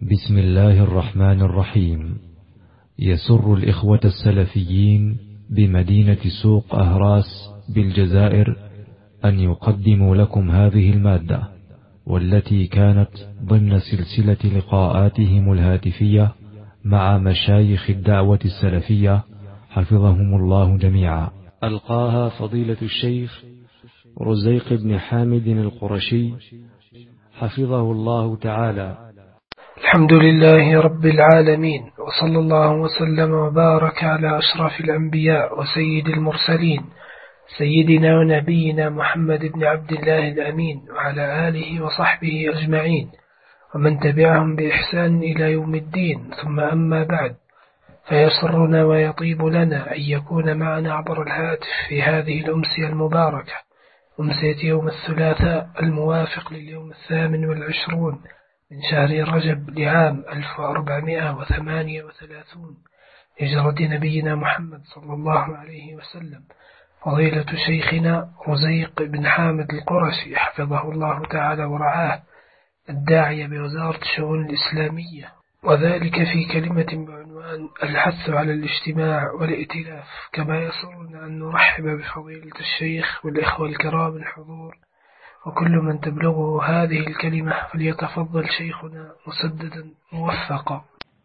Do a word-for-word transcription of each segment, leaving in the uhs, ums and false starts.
بسم الله الرحمن الرحيم. يسر الإخوة السلفيين بمدينة سوق أهراس بالجزائر أن يقدموا لكم هذه المادة، والتي كانت ضمن سلسلة لقاءاتهم الهاتفية مع مشايخ الدعوة السلفية حفظهم الله جميعا. ألقاها فضيلة الشيخ رزيق بن حامد القرشي حفظه الله تعالى. الحمد لله رب العالمين، وصلى الله وسلم وبارك على أشرف الأنبياء وسيد المرسلين سيدنا ونبينا محمد بن عبد الله الأمين، وعلى آله وصحبه أجمعين ومن تبعهم بإحسان إلى يوم الدين. ثم أما بعد، فيسرنا ويطيب لنا أن يكون معنا عبر الهاتف في هذه الأمسية المباركة، أمسية يوم الثلاثاء الموافق لليوم الثامن والعشرون من شهر رجب لعام ألف وأربعمائة وثمانية وثلاثين هجرة نبينا محمد صلى الله عليه وسلم، فضيلة شيخنا رزيق بن حامد القرشي حفظه الله تعالى ورعاه، الداعية بوزارة الشؤون الإسلامية، وذلك في كلمة بعنوان الحث على الاجتماع والائتلاف. كما يسرنا أن نرحب بفضيلة الشيخ والإخوة الكرام الحضور، وكل من تبلغه هذه الكلمة فليتفضل شيخنا مسددا موفقا.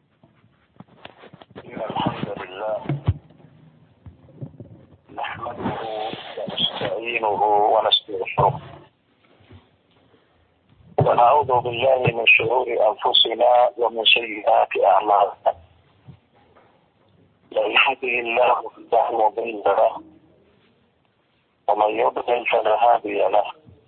إن الحمد لله نحمده ونستعينه ونستغفره، ونعوذ بالله من شرور أنفسنا ومن سيئات أعمالنا. من يهده الله فلا مضل له، ومن يضلل فلا هادي له،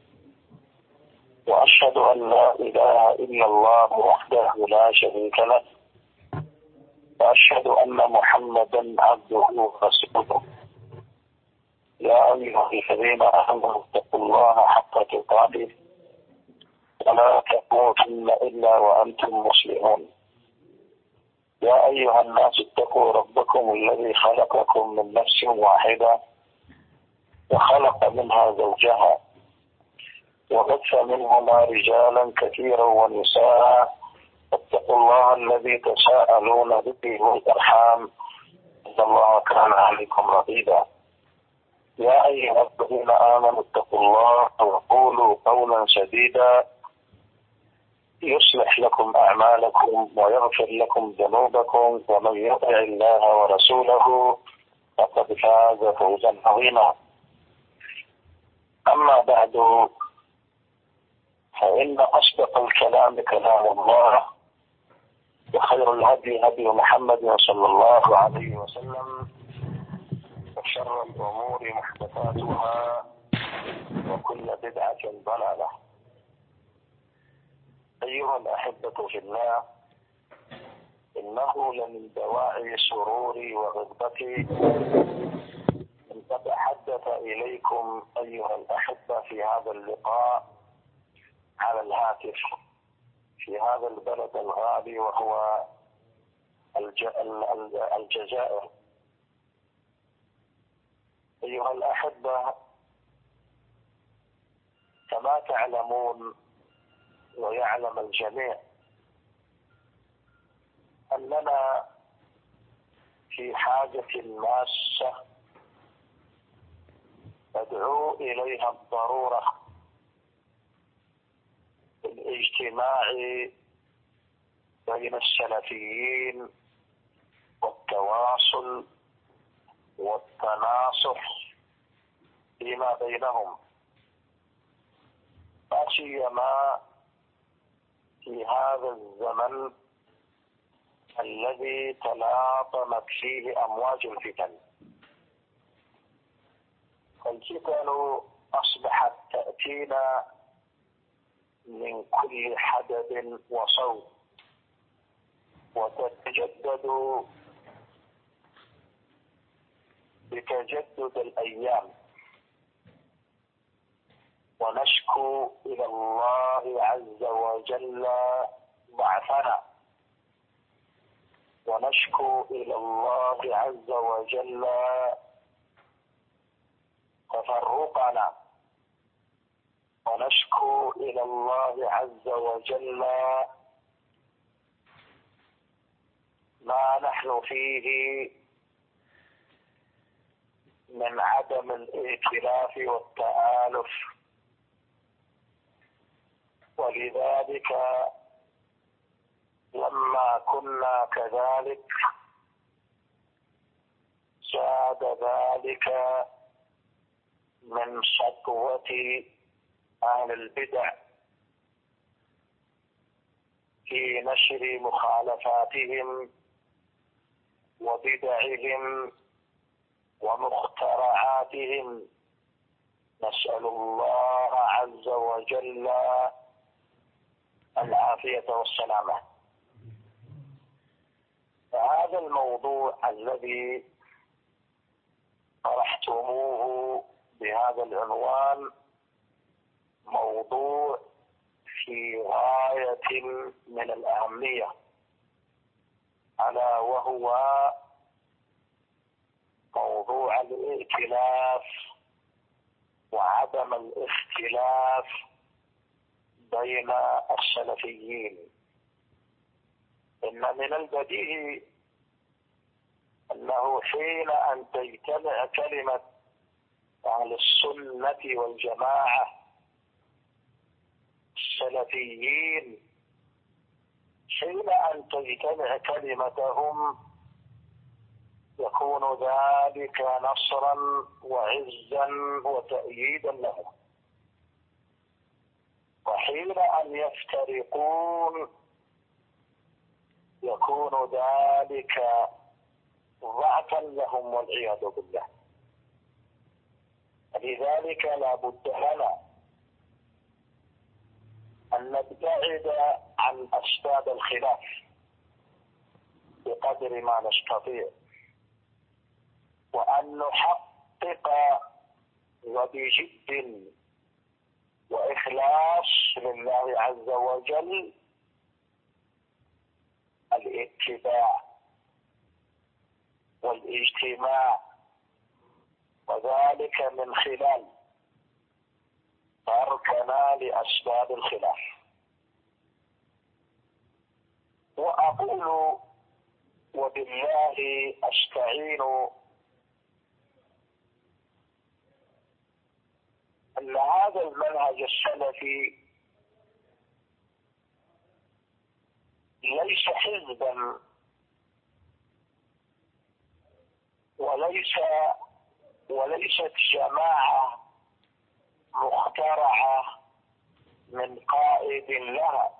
وأشهد أن لا إله إلا الله وحده لا شريك له، وأشهد أن محمدا عبده ورسوله. يا أيها الذين آمنوا اتقوا الله حق تقاته ولا تموتن إلا وأنتم مسلمون. يا أيها الناس اتقوا ربكم الذي خلقكم من نفس واحدة وخلق منها زوجها وبث منهما رجالا كثيرا ونساء، واتقوا الله الذي تساءلون به والأرحام إن الله كان عليكم رقيبا. يا أيها الذين آمنوا اتقوا الله وقولوا قولا سديدا يصلح لكم أعمالكم ويغفر لكم ذنوبكم، ومن يطع الله ورسوله فقد فاز فوزا عظيما. أما بعد، فإن أصدق الكلام كلام الله، وخير الهدي هدي محمد صلى الله عليه وسلم، وشر الأمور محدثاتها، وكل بدعة ضلالة. أيها الأحبة في الله، إنه لمن دواعي سروري وغضبتي أن أتحدث إليكم أيها الأحبة في هذا اللقاء على الهاتف في هذا البلد الغالي وهو الجزائر. أيها الأحبة، كما تعلمون ويعلم الجميع أننا في حاجة ماسة تدعو إليها الضرورة الاجتماع بين السلفيين والتواصل والتناصح فيما بينهم، لا سيما في هذا الزمن الذي تلاطمت فيه أمواج الفتن. الفتن أصبحت تأتينا من كل حدب وصوب، وتتجدد بتجدد الأيام، ونشكو إلى الله عز وجل ضعفنا، ونشكو إلى الله عز وجل تفرقنا، ونشكو إلى الله عز وجل ما نحن فيه من عدم الائتلاف والتآلف، ولذلك لما كنا كذلك زاد ذلك من سطوة أهل البدع في نشر مخالفاتهم وبدعهم ومخترعاتهم. نسأل الله عز وجل العافية والسلامة. فهذا الموضوع الذي طرحتموه بهذا العنوان موضوع في غاية من الأهمية، ألا وهو موضوع الائتلاف وعدم الاختلاف بين السلفيين. إن من البديهي أنه حين أن تجتمع كلمة أهل السنة والجماعة السلفيين، حين أن تجتمع كلمتهم يكون ذلك نصرا وعزا وتأييدا لهم، وحين أن يفترقون يكون ذلك ضعفا لهم والعياذ بالله. لذلك لا بد لنا أن نبتعد عن أسباب الخلاف بقدر ما نستطيع، وأن نحقق وبجد وإخلاص لله عز وجل الاتباع والاجتماع، وذلك من خلال تركنا لأسباب الخلاف. وأقول وبالله أستعين أن هذا المنهج السلفي ليس حزبا وليس وليست جماعة مخترعة من قائد لها،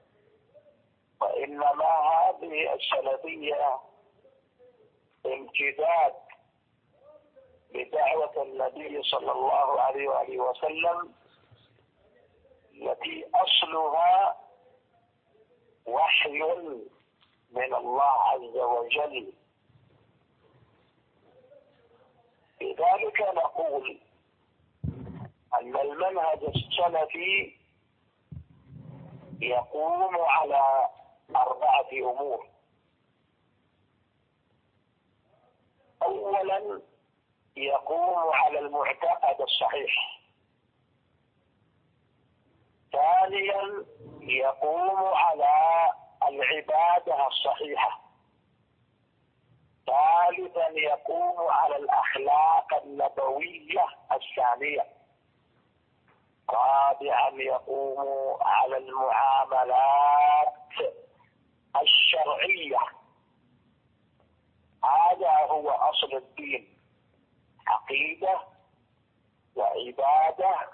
وإنما هذه السلفية امتداد بدعوة النبي صلى الله عليه وآله وسلم التي أصلها وحي من الله عز وجل. لذلك نقول أن المنهج السلفي يقوم على أربعة أمور. أولا يقوم على المعتقد الصحيح. ثانيا يقوم على العبادة الصحيحة. ثالثا يقوم على الأخلاق النبوية السامية. رابعا يقوم على المعاملات الشرعية. هذا هو أصل الدين: عقيدة وعبادة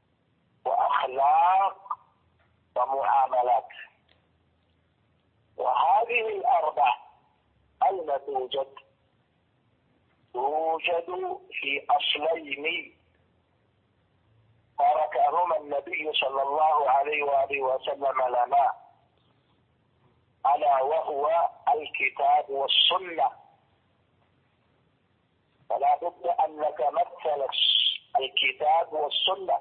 وأخلاق ومعاملات. وهذه الأربع أين توجد؟ توجد في أصلين تركهما النبي صلى الله عليه وآله وسلم لنا، ألا وهو الكتاب والسنة. فلا بد أن نتمثل الكتاب والسنة،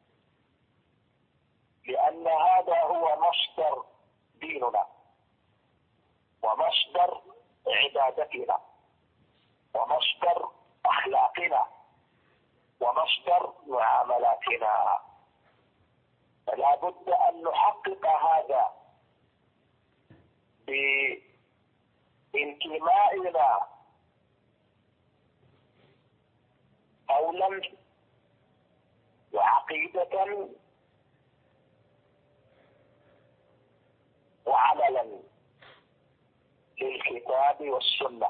لأن هذا هو مصدر ديننا ومصدر عبادتنا ومصدر أخلاقنا ومصدر معاملاتنا. فلا بد أن نحقق هذا بإنشاء بانتمائنا قولا وعقيدة وعملا للكتاب والسنة،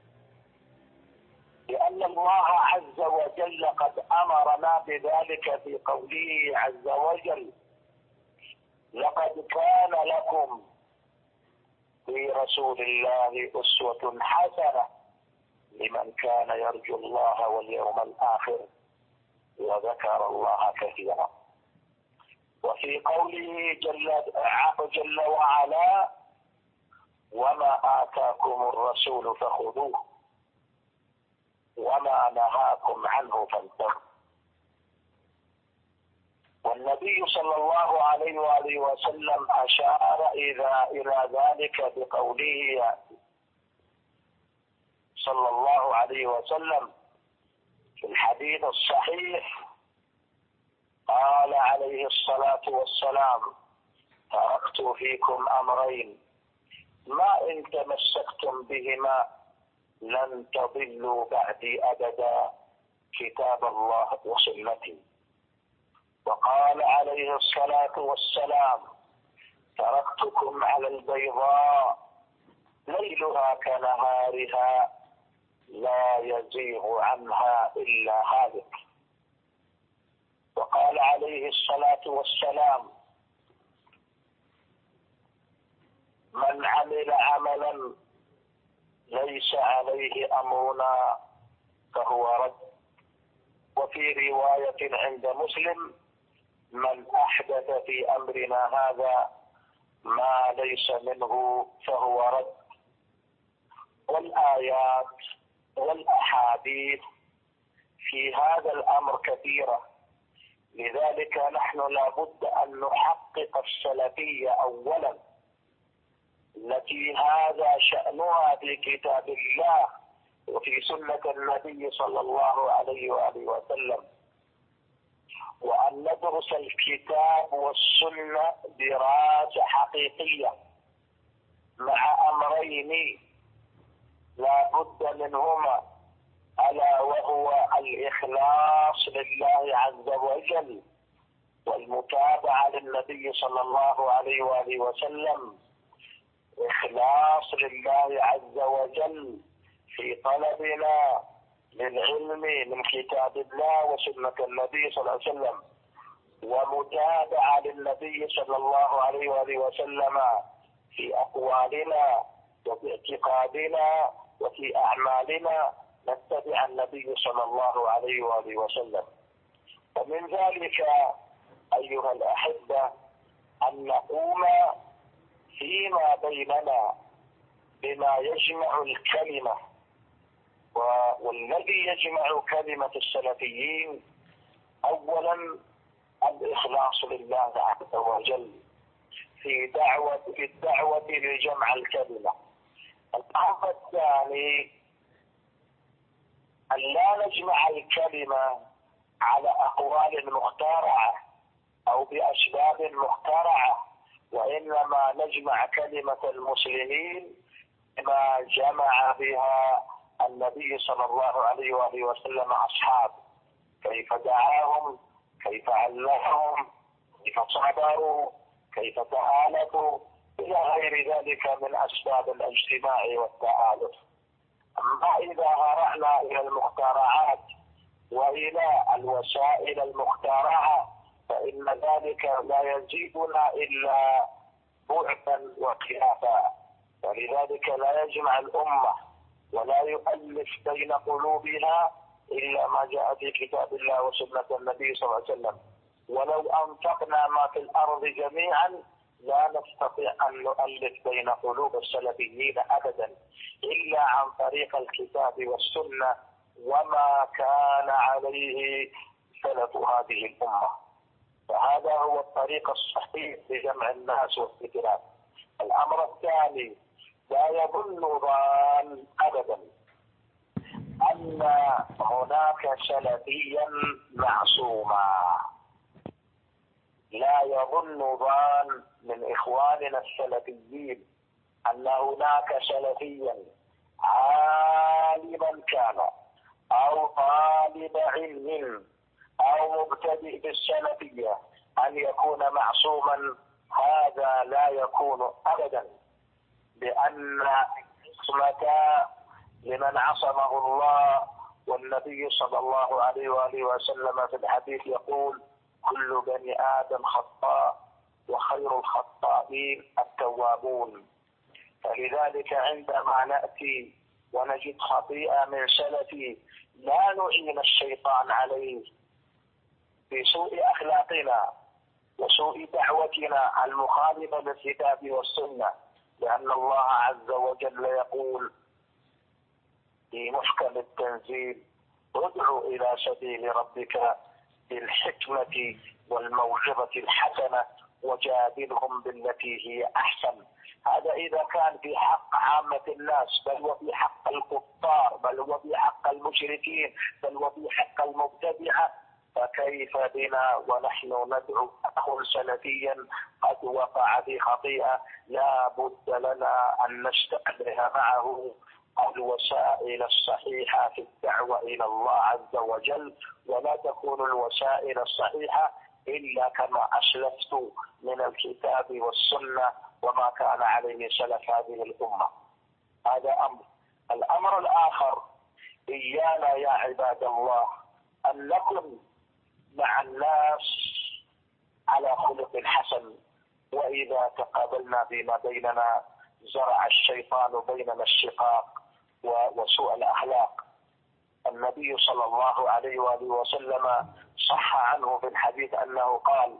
لأن الله عز وجل قد أمرنا بذلك في قوله عز وجل: لقد كان لكم في رسول الله أسوة حسنة لمن كان يرجو الله واليوم الآخر وذكر الله كثيرا. وفي قوله جل, جل وعلا: وما آتاكم الرسول فخذوه وما نهاكم عنه فانتهوا. والنبي صلى الله عليه وآله وسلم أشار إلى ذلك بقوله صلى الله عليه وسلم في الحديث الصحيح، قال عليه الصلاة والسلام: تركت فيكم أمرين ما إن تمسكتم بهما لن تضلوا بعدي أبدا، كتاب الله وسنتي. وقال عليه الصلاة والسلام: تركتكم على البيضاء ليلها كنهارها لا يزيغ عنها إلا هالك. وقال عليه الصلاة والسلام: من عمل عملا ليس عليه أمرنا فهو رد. وفي رواية عند مسلم: من أحدث في أمرنا هذا ما ليس منه فهو رد. والآيات والأحاديث في هذا الأمر كثيرة، لذلك نحن لابد أن نحقق السلفية أولا التي هذا شأنها في كتاب الله وفي سنة النبي صلى الله عليه وآله وسلم، وأن ندرس الكتاب والسنة دراسة حقيقية مع أمرين لا بد منهما، ألا وهو الإخلاص لله عز وجل والمتابعة للنبي صلى الله عليه وآله وسلم. إخلاص لله عز وجل في طلبنا للعلم من كتاب الله وسنة النبي صلى الله عليه وسلم، ومتابعة للنبي صلى الله عليه وآله وسلم في أقوالنا وفي اعتقادنا وفي أعمالنا، نتبع النبي صلى الله عليه وآله وسلم. ومن ذلك أيها الأحبة أن نقوم فيما بيننا بما يجمع الكلمة، والذي يجمع كلمة السلفيين أولا الإخلاص لله عز وجل في دعوة في الدعوة لجمع الكلمة. الأمر الثاني أن لا نجمع الكلمة على أقوال مخترعة أو بأسباب مخترعة، وإنما نجمع كلمة المسلمين ما جمع بها النبي صلى الله عليه وآله وسلم أصحابه، كيف دعاهم، كيف علمهم، كيف صبروا، كيف تآلفوا، إلى غير ذلك من أسباب الاجتماع والتآلف. أما إذا هرعنا إلى المخترعات وإلى الوسائل المخترعة فإن ذلك لا يزيدنا إلا بعدا وخلافا، ولذلك لا يجمع الأمة ولا يؤلف بين قلوبها إلا ما جاء في كتاب الله وسنة النبي صلى الله عليه وسلم. ولو أنفقنا ما في الأرض جميعا لا نستطيع أن نؤلف بين قلوب السلفيين أبدا إلا عن طريق الكتاب والسنة وما كان عليه سلف هذه الأمة. فهذا هو الطريق الصحيح لجمع الناس والفكرات. الأمر الثاني: لا يظن ظان أبدا أن هناك سلفيا معصوما. لا يظن ظان من إخواننا السلفيين أن هناك سلفيا عالما كان أو طالب علم أو مبتدئ بالسلفية أن يكون معصوما، هذا لا يكون أبدا، لأن العصمة لمن عصمه الله. والنبي صلى الله عليه وآله وسلم في الحديث يقول: كل بني آدم خطاء وخير الخطائين التوابون. فلذلك عندما نأتي ونجد خطيئة من سلفي لا نعين الشيطان عليه بسوء أخلاقنا وسوء دعوتنا المخالفة للكتاب والسنة، لأن الله عز وجل يقول في محكم التنزيل: ادع إلى سبيل ربك بالحكمة والموعظة الحسنة وجادلهم بالتي هي أحسن. هذا إذا كان في حق عامة الناس، بل وفي حق الكفار، بل وفي حق المشركين، بل وفي حق المبتدعة، فكيف بنا ونحن ندعو أخا سلفيا قد وقع في خطيئة؟ لا بد لنا أن نستعمل معه الوسائل الصحيحة في الدعوة إلى الله عز وجل، ولا تكون الوسائل الصحيحة إلا كما أسلفت من الكتاب والسنة وما كان عليه سلف هذه الأمة. هذا أمر. الأمر الآخر: إيانا يا عباد الله أن نكن مع الناس على خلق حسن، وإذا تقابلنا فيما بيننا زرع الشيطان بيننا الشقاق وسوء الأخلاق. النبي صلى الله عليه وآله وسلم صح عنه في الحديث أنه قال: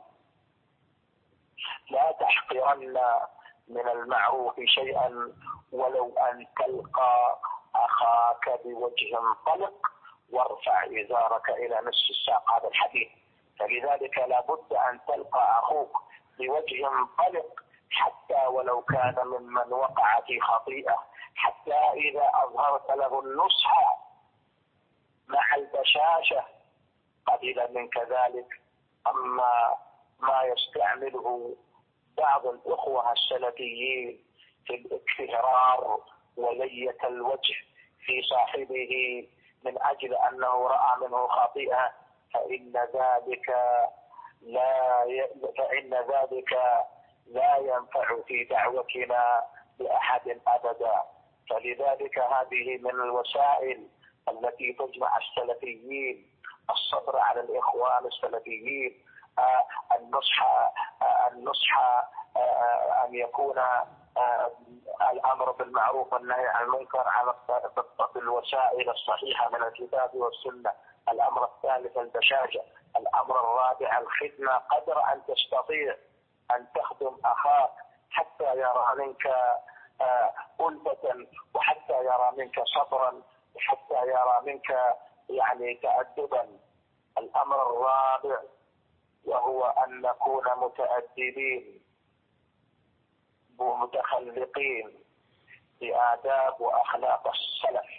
لا تحقرن من المعروف شيئا ولو أن تلقى أخاك بوجه طلق وارفع إزارك إلى نصف الساق. هذا الحديث. فلذلك لا بد أن تلقى أخوك بوجه طلق، حتى ولو كان ممن وقع في خطيئة، حتى إذا أظهرت له النصح مع البشاشة قبل منك ذلك. أما ما يستعمله بعض الأخوة السلفيين في الاكتهرار ولية الوجه في صاحبه من أجل أنه رأى منه خطيئة، فإن ذلك لا ي... فإن ذلك لا ينفع في دعوتنا لأحد أبدا. فلذلك هذه من الوسائل التي تجمع السلفيين: الصبر على الإخوان السلفيين، آه النصح آه النصح آه أن يكون آه الأمر بالمعروف والنهي عن المنكر على الوسائل الصحيحة من الكتاب والسنة. الأمر الثالث البشاشة. الأمر الرابع الخدمة قدر أن تستطيع أن تخدم أخاك حتى يرى منك ألفة، وحتى يرى منك صبرا، وحتى يرى منك يعني تأدبا. الأمر الرابع وهو أن نكون متأدبين ومتخلقين بآداب وأخلاق السلف،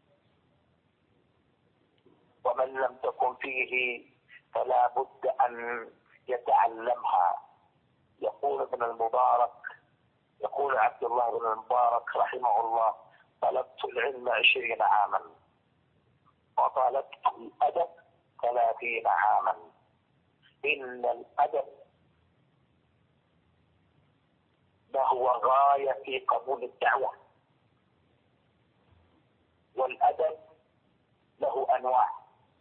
ومن لم تكن فيه فلا بد أن يتعلمها. يقول ابن المبارك يقول عبد الله بن المبارك رحمه الله: طلبت العلم عشرين عاما وطلبت الأدب ثلاثين عاما. إن الأدب له غاية في قبول الدعوة، والأدب له أنواع.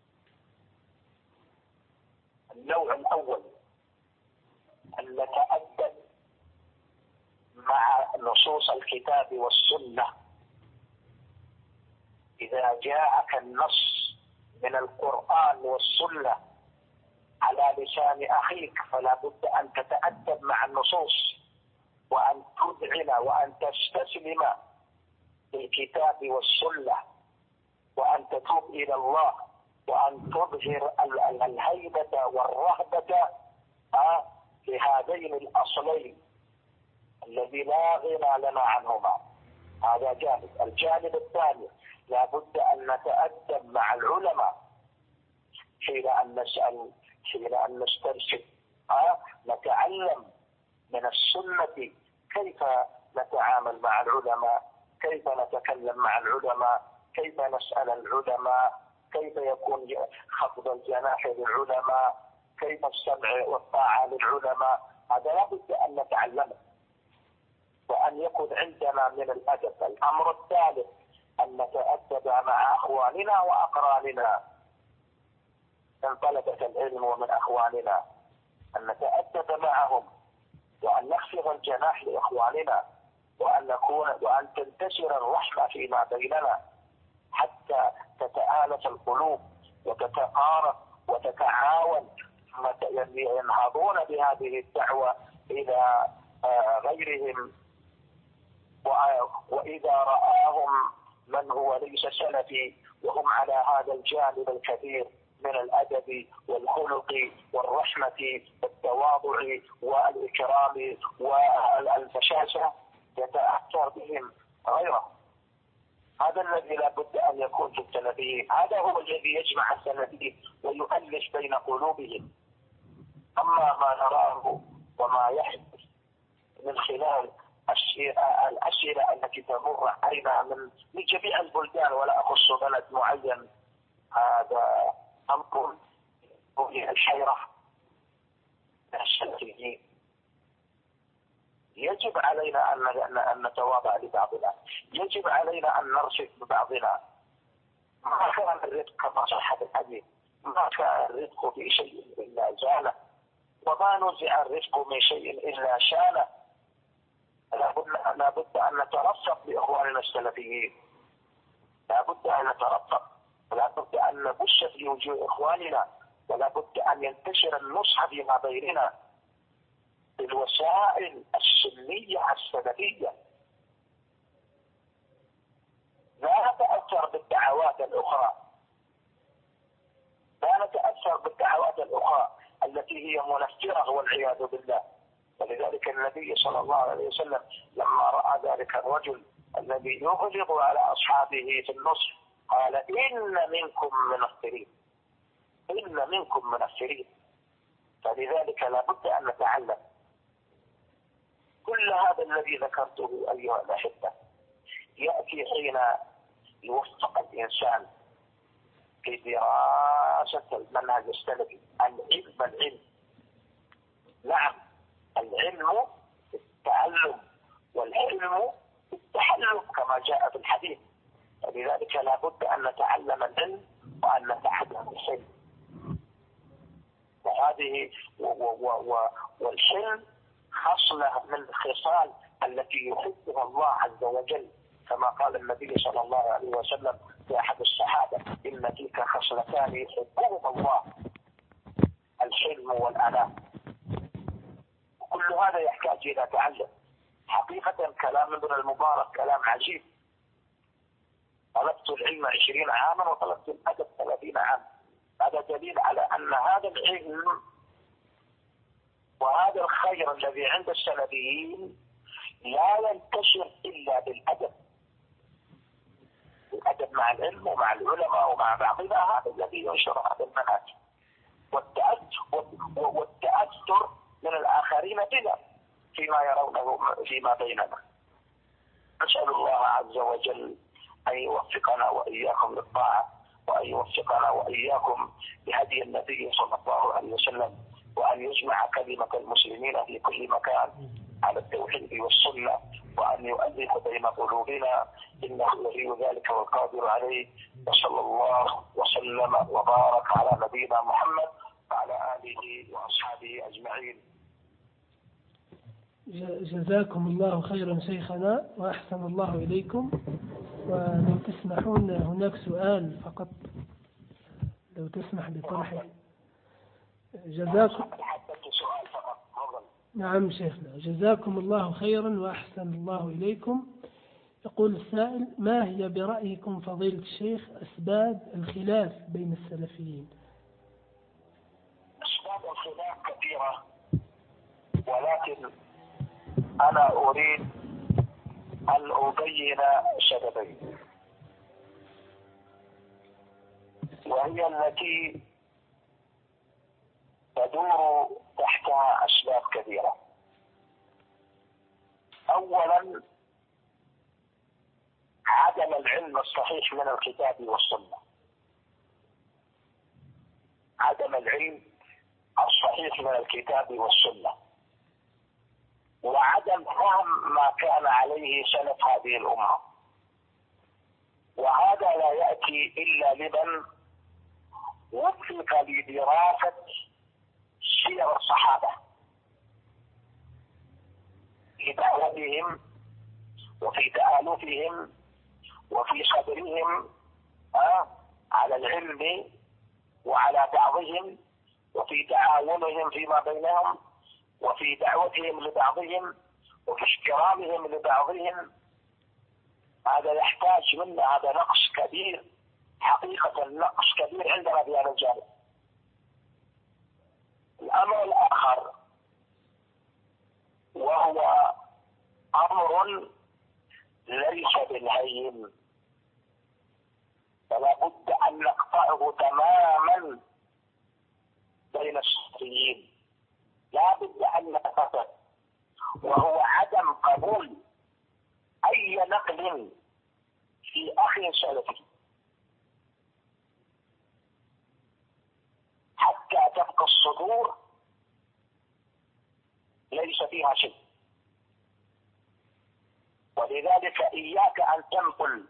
النوع الأول أن نتأدب مع نصوص الكتاب والسنة. إذا جاءك النص من القرآن والسنة على لسان أخيك فلا بد أن تتأدب مع النصوص، وأن تذعن وأن تستسلم للكتاب والسنة، وأن تتوب إلى الله، وأن تظهر الهيبة والرهبة في هذين الأصلين الذي لا غنى لنا عنهما. هذا جانب. الجانب الثاني: لا بد أن نتأدب مع العلماء حين أن نسأل، حين أن نسترشد، نتعلم من السنة كيف نتعامل مع العلماء كيف نتكلم مع العلماء، كيف نسأل العلماء، كيف يكون خفض الجناح للعلماء، كيف السمع والطاعة للعلماء. هذا لابد أن نتعلمه وأن يكون عندنا من الأدب. الأمر الثالث أن نتأدب مع أخواننا وأقراننا من طلبة العلم ومن أخواننا، أن نتأدب معهم وأن نخفض الجناح لإخواننا وأن نكون وأن تنتشر الرحمة فيما بيننا حتى تتآلف القلوب وتتقارب وتتعاون، ينهضون بهذه الدعوة إلى غيرهم. وإذا رآهم من هو ليس سلفي وهم على هذا الجانب الكبير من الأدب والخلق والرحمة والتواضع والإكرام والبشاشة يتأثر بهم غيره. هذا الذي لا بد أن يكون في السلفيين، هذا هو الذي يجمع السلفيين ويؤلف بين قلوبهم. أما ما نراه وما يحدث من خلال الأسئلة التي تمر علينا من جميع البلدان ولا أخص بلد معين، هذا أمر فيه الحيرة من السلفيين. يجب علينا أن نتواضع لبعضنا، يجب علينا أن نرشد ببعضنا. ما كان الرزق كما صح الحديث، ما كان الرزق في شيء إلا زانه، وما نزع الرزق من شيء إلا شانه. لا بد أن نترفق بإخواننا السلفيين، لا بد أن نترفق، ولا بد أن نبش في وجوه إخواننا، ولا بد أن ينتشر النصح فيما بيننا بالوسائل السنية السلفية. لا نتأثر بالدعوات الأخرى، لا نتأثر بالدعوات الأخرى التي هي منفرة والعياذ بالله. ولذلك النبي صلى الله عليه وسلم لما رأى ذلك الرجل الذي يغلظ على أصحابه في النصح قال: إن منكم منفرين، إن منكم منفرين. فلذلك لا بد أن نتعلم. كل هذا الذي ذكرته أيها الأحبة يأتي حين يوفق الإنسان في دراسة المنهج السلفي. العلم العلم نعم، العلم التعلم والعلم التحلم كما جاء في الحديث. فلذلك لا بد أن نتعلم العلم وأن نتعلم الحلم. وهذه والحلم خصلة من الخصال التي يحبها الله عز وجل، كما قال النبي صلى الله عليه وسلم في أحد الصحابة: إن فيك خصلتان يحبهما الله، الحلم والأناة. كل هذا يحتاج إلى تعلم. حقيقة كلام ابن المبارك كلام عجيب. طلبت العلم عشرين عاما وطلبت الأدب ثلاثين عاما. هذا دليل على أن هذا العلم وهذا الخير الذي عند السلفيين لا ينتشر إلا بالأدب. الأدب مع العلم ومع العلماء ومع بعضنا، هذا الذي ينشر هذا المنهج. والتأثر من الآخرين بنا فيما يرونه فيما بيننا. نسأل الله عز وجل أن يوفقنا وإياكم للطاعة، وأن يوفقنا وإياكم بهدي النبي صلى الله عليه وسلم، وأن يجمع كلمة المسلمين في كل مكان على التوحيد والسنة، وأن يؤلف بين قلوبنا، إنه ولي ذلك والقادر عليه. وصلى الله وسلم وبارك على نبينا محمد وعلى آله وأصحابه أجمعين. جزاكم الله خيرا شيخنا وأحسن الله إليكم. ولو تسمحون هناك سؤال فقط، لو تسمح بطرحه. جزاكم نعم شيخنا، جزاكم الله خيرا وأحسن الله إليكم. يقول السائل: ما هي برأيكم فضيلة الشيخ أسباب الخلاف بين السلفيين؟ أسباب الخلاف كثيرة، ولكن أنا أريد أن أبين سببين، وهي التي تدور تحتها أسباب كثيرة. أولا العلم الصحيح من الكتاب والسنة، عدم العلم الصحيح من الكتاب والسنة، وعدم فهم ما كان عليه سلف هذه الأمة. وهذا لا يأتي إلا لمن وفق لدراسة سير الصحابة في دعوتهم وفي تآلفهم وفي صبرهم على العلم وعلى بعضهم، وفي تعاونهم فيما بينهم، وفي دعوتهم لبعضهم، وفي احترامهم لبعضهم. هذا يحتاج منا، هذا نقص كبير، حقيقة نقص كبير عندنا في هذا الجانب. الأمر الآخر وهو أمر ليس بالهين، فلا بد أن نقطعه تماما بين الصحيين، لا بد أن نقطعه، وهو عدم قبول أي نقل في أخ سلفي حتى تبقى الصدور ليس فيها شيء. ولذلك إياك أن تنقل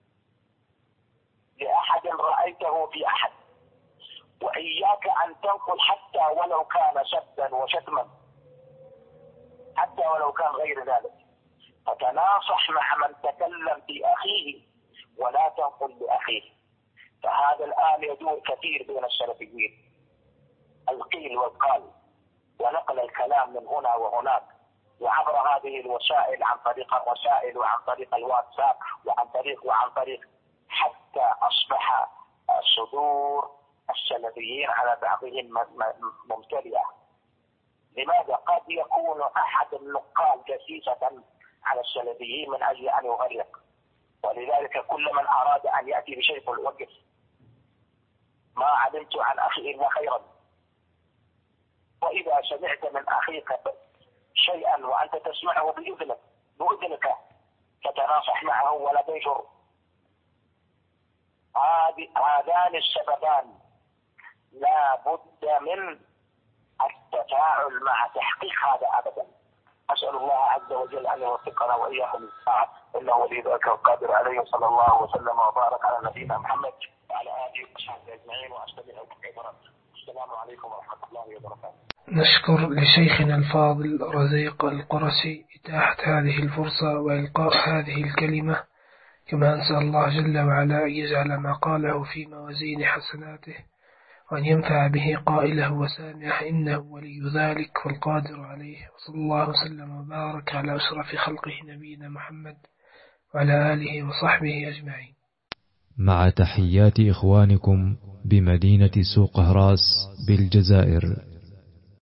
لأحد رأيته في أحد، وإياك أن تنقل حتى ولو كان سبا وشتما، حتى ولو كان غير ذلك. فتناصح مع من تكلم في أخيه ولا تنقل لأخيه. فهذا الآن يدور كثير بين السلفيين، القيل والقال ونقل الكلام من هنا وهناك، وعبر هذه الوسائل، عن طريق الرسائل وعن طريق الواتساب وعن طريق وعن طريق حتى أصبح صدور السلفيين على بعضهم ممتلئة. لماذا؟ قد يكون أحد النقال جسيسة على السلفيين من أجل أن يغرق، ولذلك كل من أراد أن يأتي بشيء فليوقف. ما علمت عن أخي إلا خيرا، وإذا سمعت من أخيك شيئا وأنت تسمعه بإذنك بإذنك فتناصح معه ولا تنشر. هذان السببان لا بد من التفاعل مع تحقيق هذا أبدا. أسأل الله عز وجل أن يوفقنا وإياكم للطاعة، إنه ولي ذلك القادر عليه. صلى الله وسلم وبارك على نبينا محمد وعلى آله وصحبه أجمعين، وأستودعكم كثيرا. السلام عليكم ورحمة الله وبركاته. نشكر لشيخنا الفاضل رزيق القرشي إتاحة هذه الفرصة وإلقاء هذه الكلمة، كما أنسأل الله جل وعلا أن يجعل ما قاله في موازين حسناته، وأن ينفع به قائله وسامعه، إنه ولي ذلك والقادر عليه. وصلى الله وسلم وبارك على أشرف خلقه نبينا محمد وعلى آله وصحبه أجمعين. مع تحيات إخوانكم بمدينة سوق أهراس بالجزائر.